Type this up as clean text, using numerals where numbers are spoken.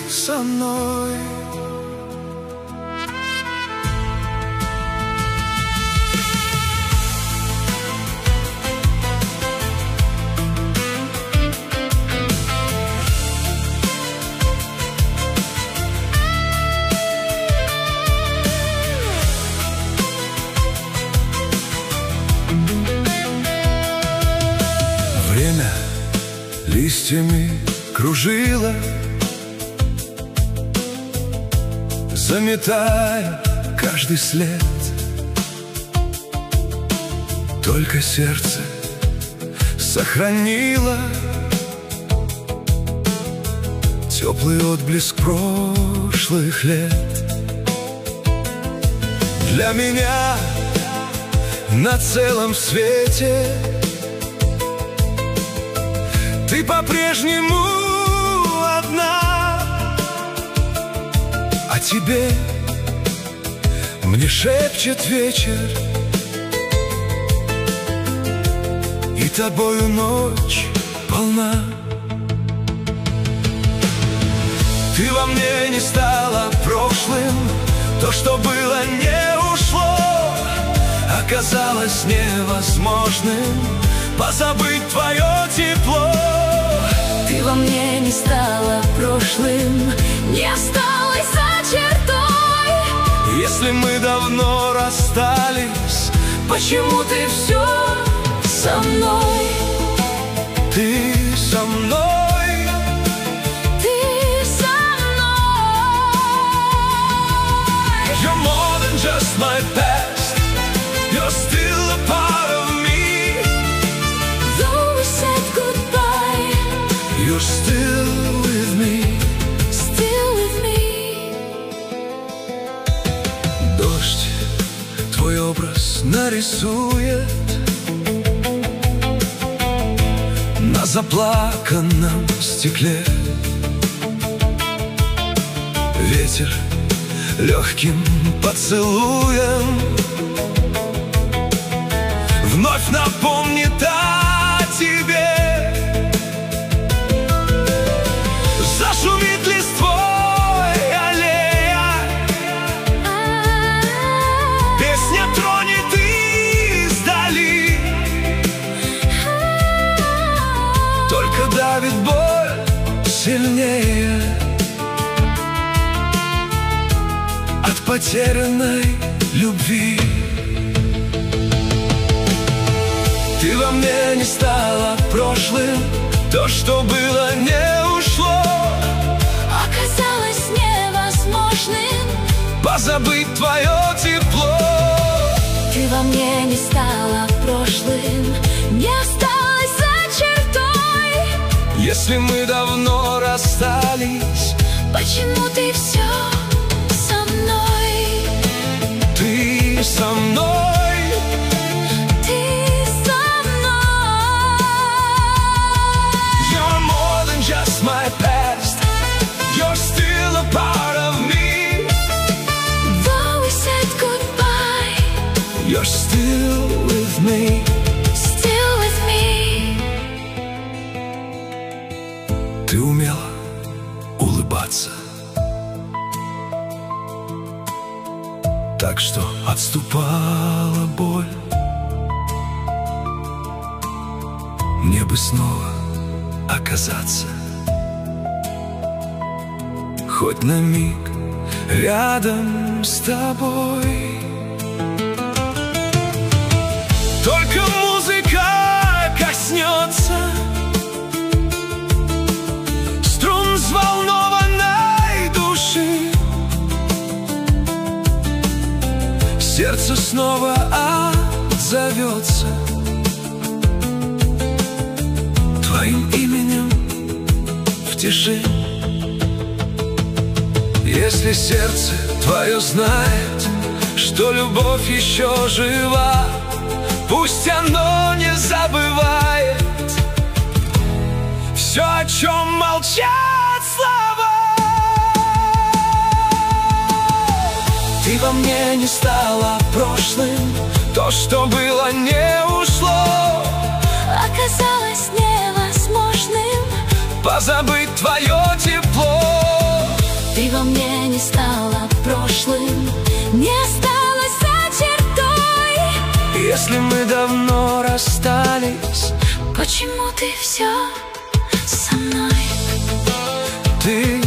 со мной. Время листьями кружило, заметая каждый след. Только сердце сохранило теплый отблеск прошлых лет. Для меня на целом свете ты по-прежнему одна, а тебе мне шепчет вечер, и тобою ночь полна. Ты во мне не стала прошлым, то, что было, не ушло. Оказалось невозможным позабыть твое тепло. Ты во мне не стала прошлым, не осталась за чертой. Если мы давно расстались, почему ты все со мной? ты со мной. Ты со мной. You're more than just my past, you're still a part of me. Though we said goodbye, You're still with me. still with me. Дождь твой образ нарисует на заплаканном стекле. Ветер легким поцелуем вновь напомнит о тебе. Зашумит листвой аллея, песня тронет издали. Только давит боль сильнее от потерянной любви. Ты во мне не стала прошлым, то, что было, не ушло. Оказалось невозможным Позабыть твое тепло. ты во мне не стала прошлым, не осталась за чертой. Если мы давно расстались, Почему ты все со мной? ты со мной. Ты со мной. You're more than just my past, you're still a part of me. Though we said goodbye, You're still with me. still with me. Ты умела улыбаться, так что отступала боль. Мне бы снова оказаться хоть на миг рядом с тобой. Только музыка коснется струн взволнованной души, сердце снова отзовется твоим именем в тиши. Если сердце твое знает, что любовь еще жива, пусть оно не забывает все, о чем молчат слова. Ты во мне не стала прошлым, то, что было, не ушло. Оказалось невозможным Позабыть твое тепло. стало прошлым, не осталось за чертой. Если мы давно расстались, почему ты все со мной? ты